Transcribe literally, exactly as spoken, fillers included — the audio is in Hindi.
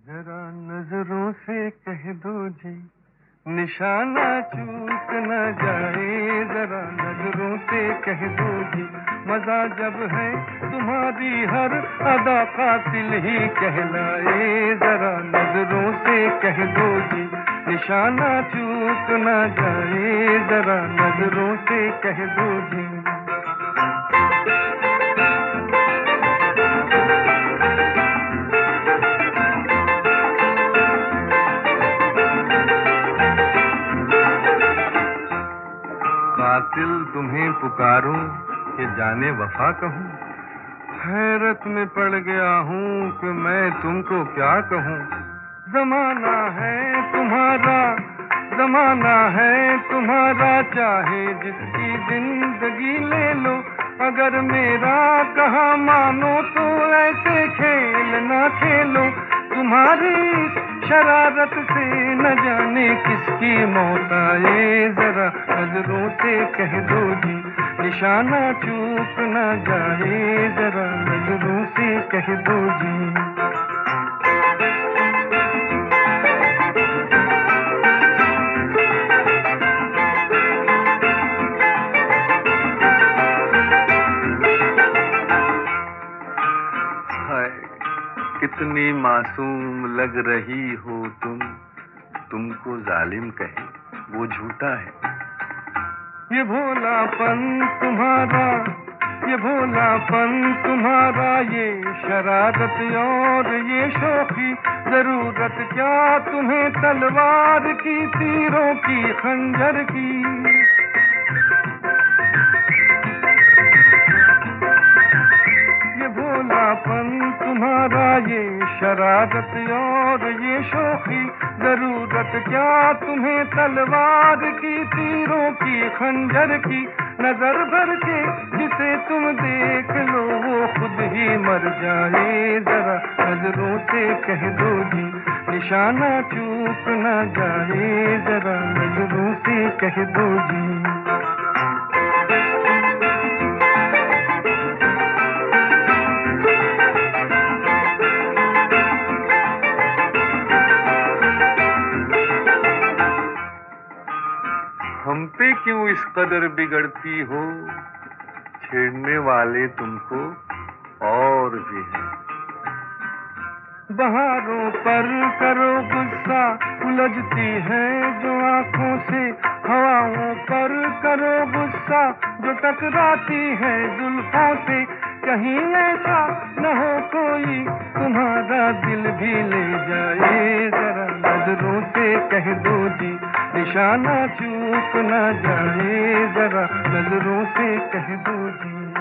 जरा नजरों से कह दो जी, निशाना चूक न जाए। जरा नजरों से कह दो जी, मजा जब है तुम्हारी हर अदा कातिल ही कहलाए। जरा नजरों से कह दो जी, निशाना चूक न जाए। जरा नजरों से कह दो जी। कातिल तुम्हें पुकारूं कि जाने वफा कहूं, हैरत में पड़ गया हूं कि मैं तुमको क्या कहूं। जमाना है तुम्हारा, जमाना है तुम्हारा, चाहे जिसकी जिंदगी ले लो। अगर मेरा कहा मानो तो ऐसे खेल ना खेलो। तुम्हारी शरारत से न जाने किसकी मौत आए। जरा नजरों से कह दो जी, निशाना चूक न जाए। जरा नजरों से कह दो जी। कितनी मासूम लग रही हो तुम, तुमको जालिम कहे वो झूठा है। ये भोलापन तुम्हारा, ये भोलापन तुम्हारा, ये शरारत और ये शौकी, जरूरत क्या तुम्हें तलवार की, तीरों की, खंजर की। भोलापन तुम्हारा, ये शरारत और ये शौकी, जरूरत क्या तुम्हें तलवार की, तीरों की, खंजर की। नजर भर के जिसे तुम देख लो वो खुद ही मर जाए। जरा नजरों से कह दो जी, निशाना चूक न जाए। जरा नजरों से कह दो जी। हम पे क्यों इस कदर बिगड़ती हो, छेड़ने वाले तुमको और भी हैं। बहारों पर करो गुस्सा, उलझती है जो आंखों से। हवाओं पर करो गुस्सा, जो टकराती है जुल्फों से। कहीं ऐसा न हो कोई तुम्हारा दिल भी ले जाए। जरा नजरों से कह दो जी, निशाना चूक न जाए। जरा नजरों से कह दो जी।